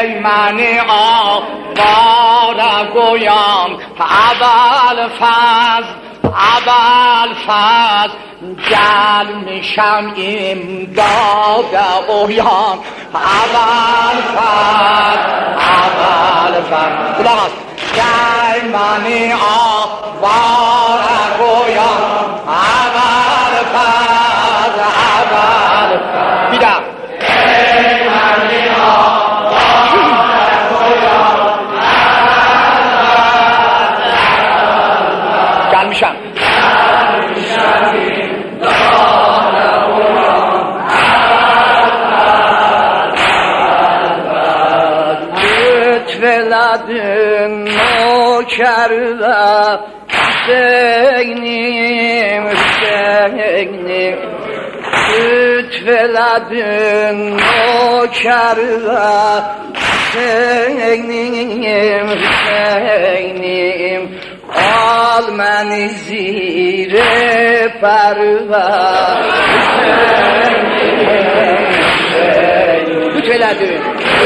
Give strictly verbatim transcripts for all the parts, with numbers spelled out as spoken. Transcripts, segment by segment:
ای من آواره گویان اول فاز اول فاز جل میشم امداد اویان اول فاز اول فاز خلاص ای من آواره گویان اول فاز اول فاز بیدم ای من آواره گویان جل میشم ولدن نوکر و حسینیم حسینیم ولدن نوکر و حسینیم حسینیم آل من زیر پرور حسینیم ولدن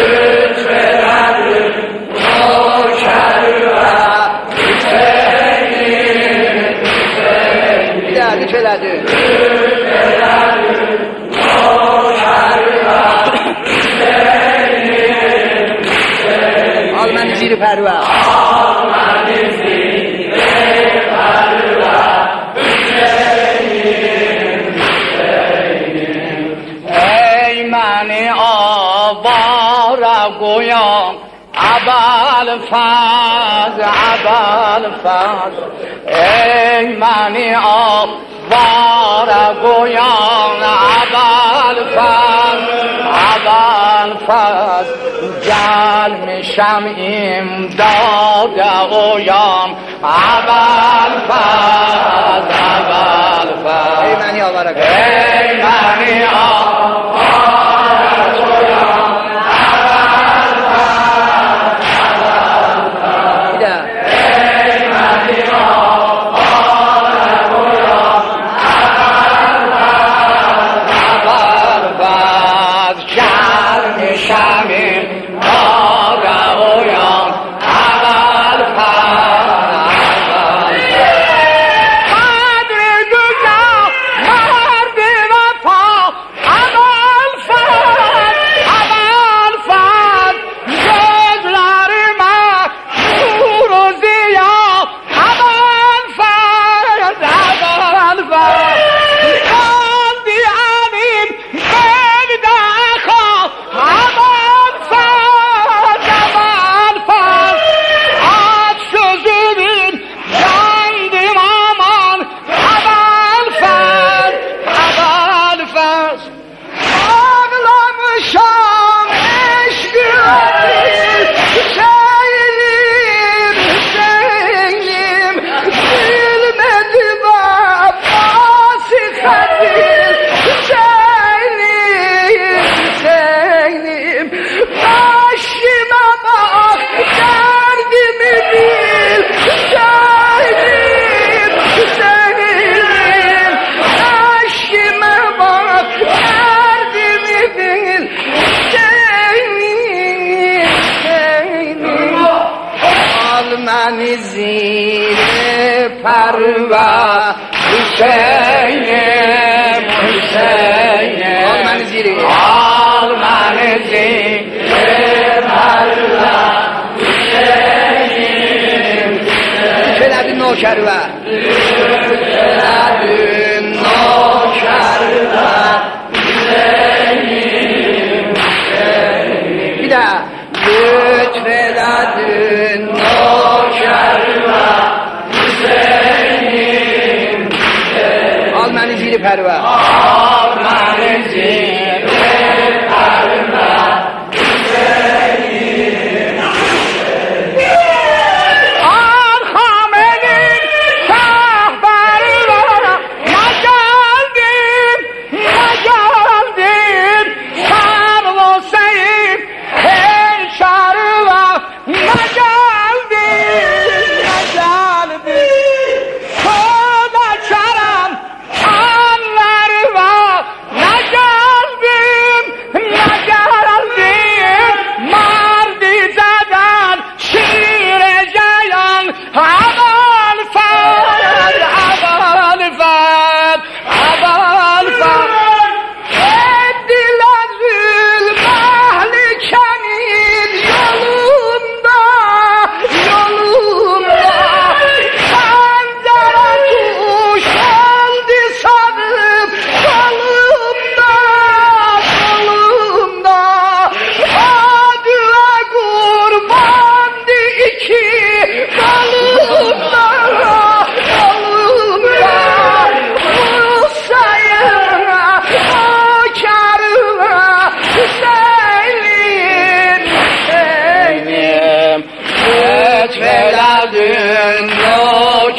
آل من زیر پرور آل من زیر پرور ای من آواره گویان اول فاز اول فاز ای من آواره گویان اول فاز اول فاز جل میشم امداد اویان اول فاز اول فاز ای من آواره گویان ای من آواره گویان زیر پروا حسینیم حسینیم آل من زیر آل من زیر پروا حسینیم ولد نوکر و ولد نوکر و حسینیم حسینیم بیده لطف ولد نوکر و حسینیم آل من زیر پروا آل من زیر پروا حسینیم آل خامنین شاه برورا نجالدین نجالدین شهر و سید هی شهر و نجالدین نجالدین خدا چرم آن نروا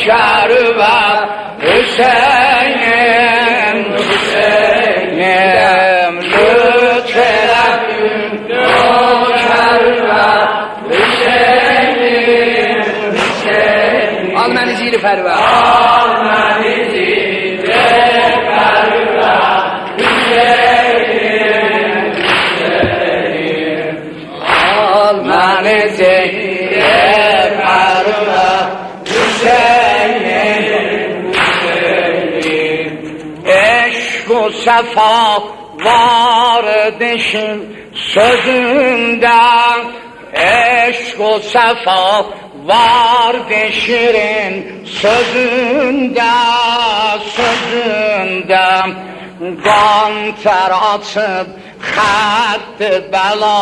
نوکر و حسینم حسینم لطف رحم نوکر و حسینم حسینم آل منی زیر فرور آل منی زیر فرور حسینم حسینم آل منی زیر فرور عشق و صفا واردشین سözünden عشق و صفا واردشین sözünden sözünden ganter atıp خط بلا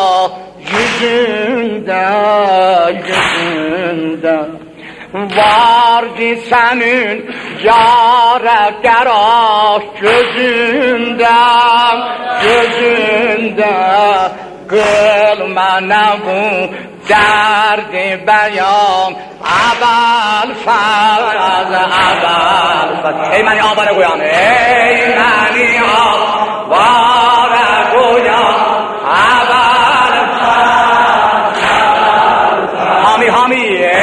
yüzünden yüzünden vardı senin yâre gerah gözünden gözünden kılma ne bu derdi beyan abel faz abel faz ey meni avare koyan ey meni avare koyan abel faz hami hami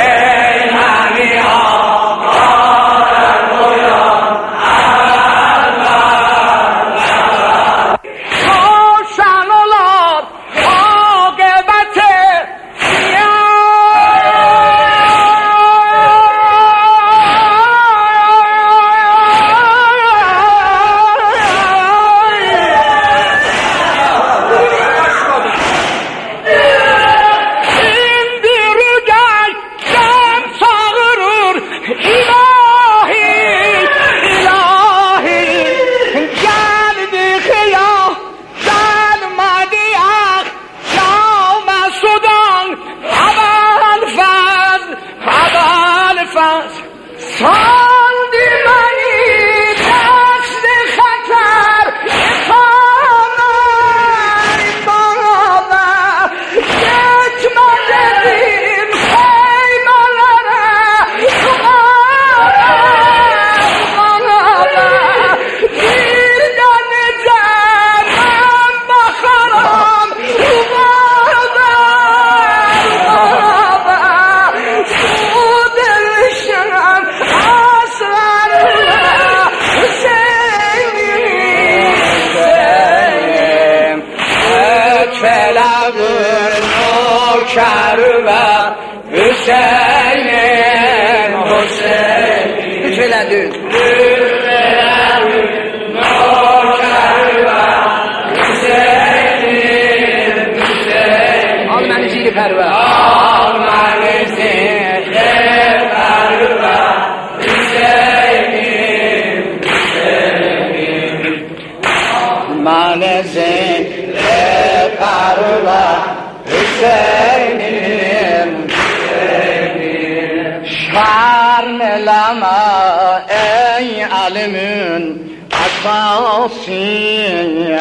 اساسی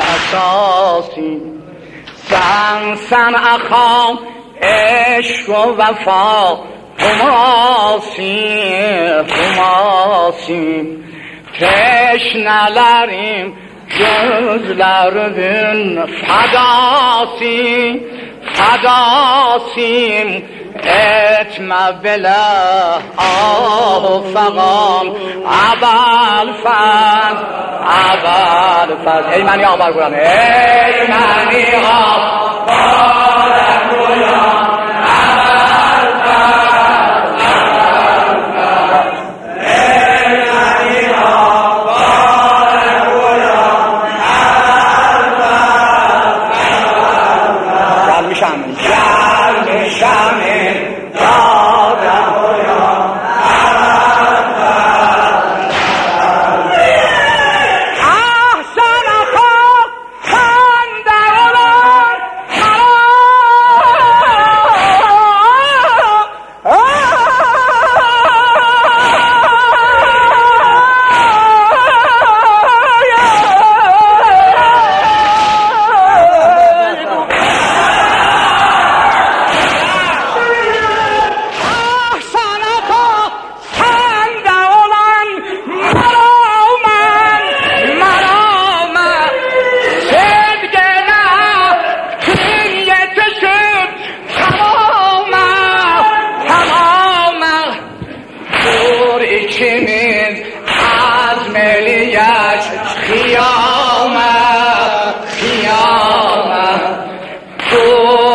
اساسی سن سن اخام عشق و وفا هماسی هماسی teşnelerim gözlerimin fadasi fadasim etme bile ah fagam abal faz abal faz ey mani abar kuran ey mani abar kuran abal faz abal faz ey mani abar kuran abal faz abal faz gelmişam gelmişam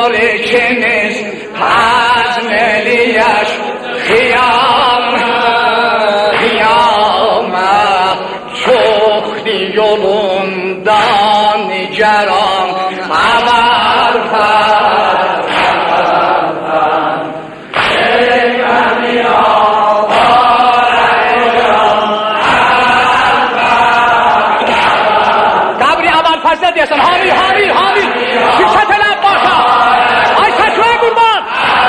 گلی که نیست از ملیش خیام خیامت چختی yolundan niceran haber ver Eyveni Kabri aval fazla diyorsun hamil hamil hamil Şirketler başa Ay saçma kurban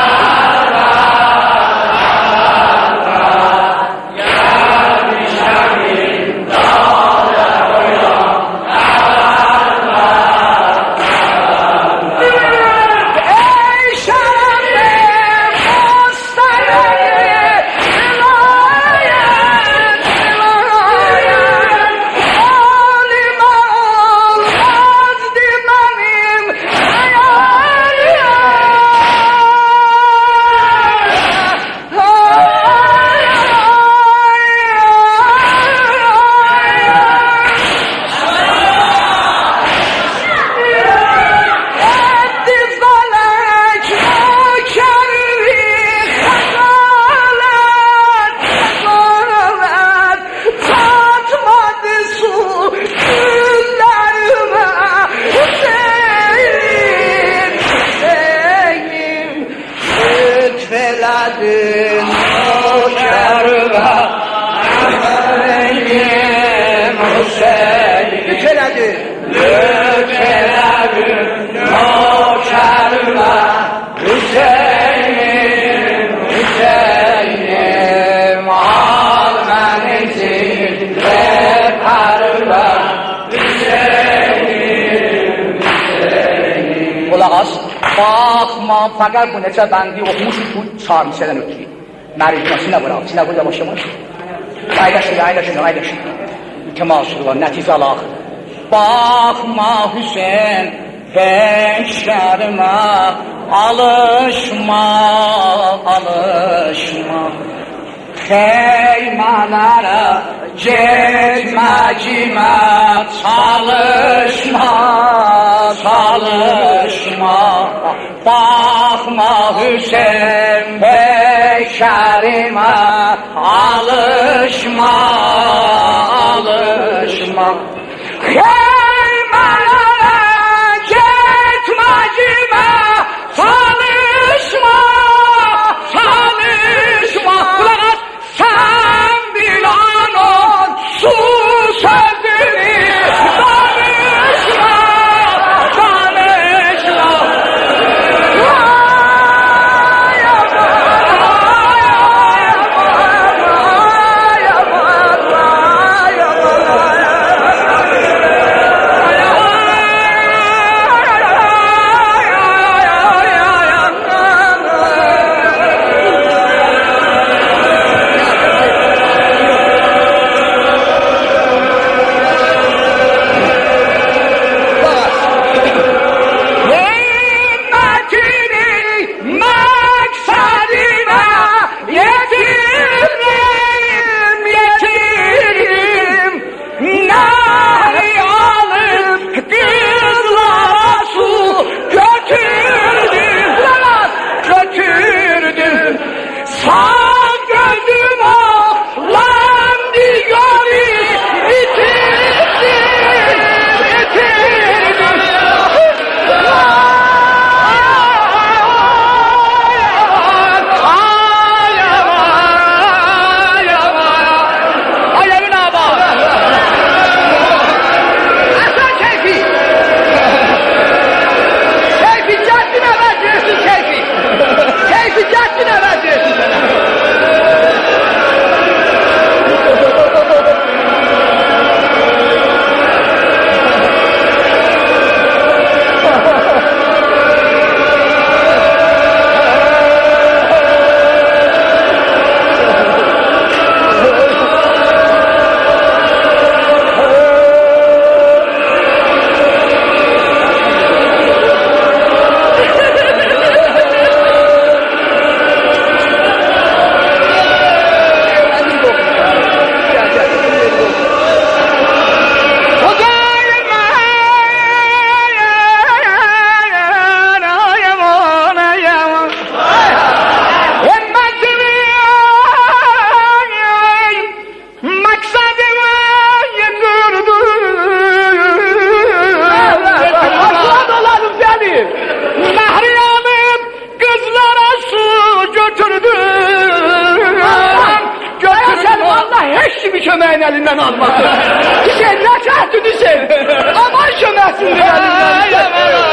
Bakma fakat bu neçə bəndi oxumuşuz bu çar misədən ötürü. Mərifəsi nə var? Sinə burada başlamış. Aydaşın, aydaşın, aydaşın. Kemal Şurlar, nəticə alaq. Bakma Hüseyin, peşərmə, alışma, alışma. Xeymələrə getməcimə, çalışma, çalışma. Bakma Hüseyin peşerime alışma, alışma. Heymelere gitmecime çalışma, çalışma. Kulak as, sen bilan ol su sözünü danışma, danışma. elinden almasın. Hüseyin ne çahtın Hüseyin? Aman şömersin elinden.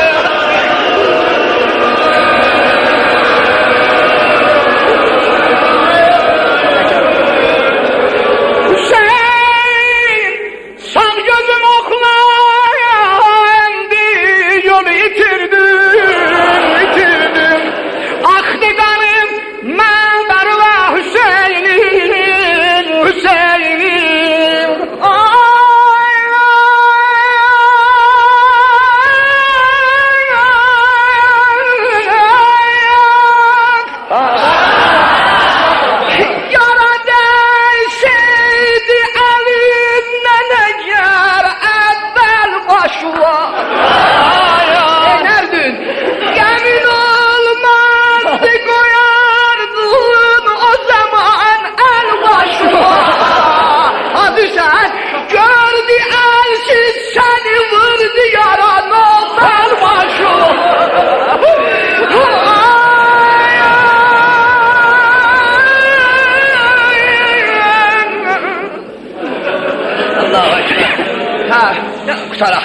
Kutarak.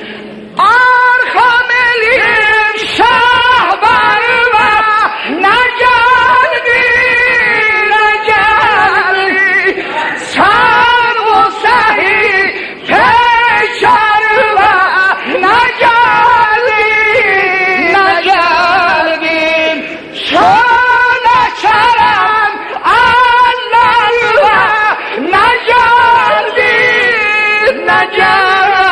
Arkam elim şahbarıma ne geldi ne geldi sen o sahi peşarıma ne geldi ne geldi şöyle çarem Allah'ıma ne geldi ne geldi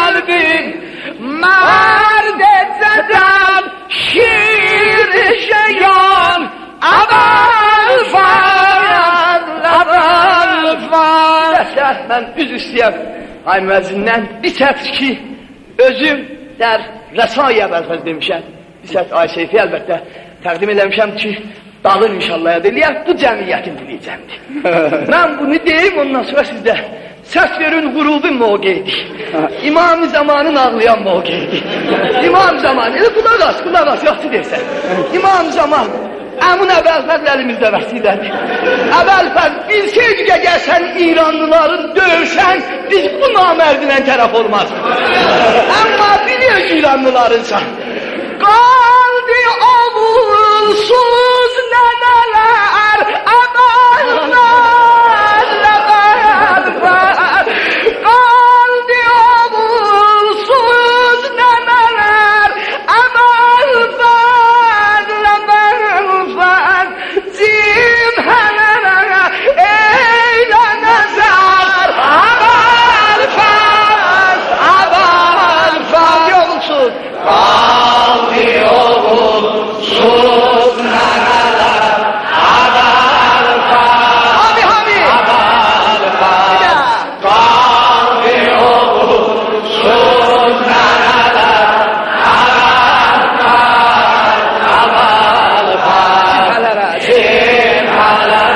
مرد زدم شیر شیان اول فرد اول فرد ben üz istəyəm ay müəzzindən bir səs ki özüm der rəsai əvvəlfəz demişəm bir səs ay Seyfi əlbəttə təqdim eləmişəm ki dalır inşallah ediliyək bu cəmiyyətin diliyəcəmdir mən bunu deyim ondan sonra sizdə səs verin qurubun mövqeydi İmam-ı Zamanın ağlayan mövqeydi İmam Zaman elə qulaq as qulaq as yaxşı deyirsən İmam Zaman əmun əvvəlfəz əlimizdə vəsidədir əvvəlfəz bilseydik əgər sən İranlıların döyüşən biz bu namərdinə tərəf olmaz amma biliyoruz İranlılarınsan qaldı avulsuz nənələr əvvəlfəz qaldı avulsuz nənələr əvvəlfəz əvvəlfəz cimhələrə eylə nəzər əvvəlfəz əvvəlfəz yolsuz qaldı avulsuz nənələr əvvəlfəz abi abi Hala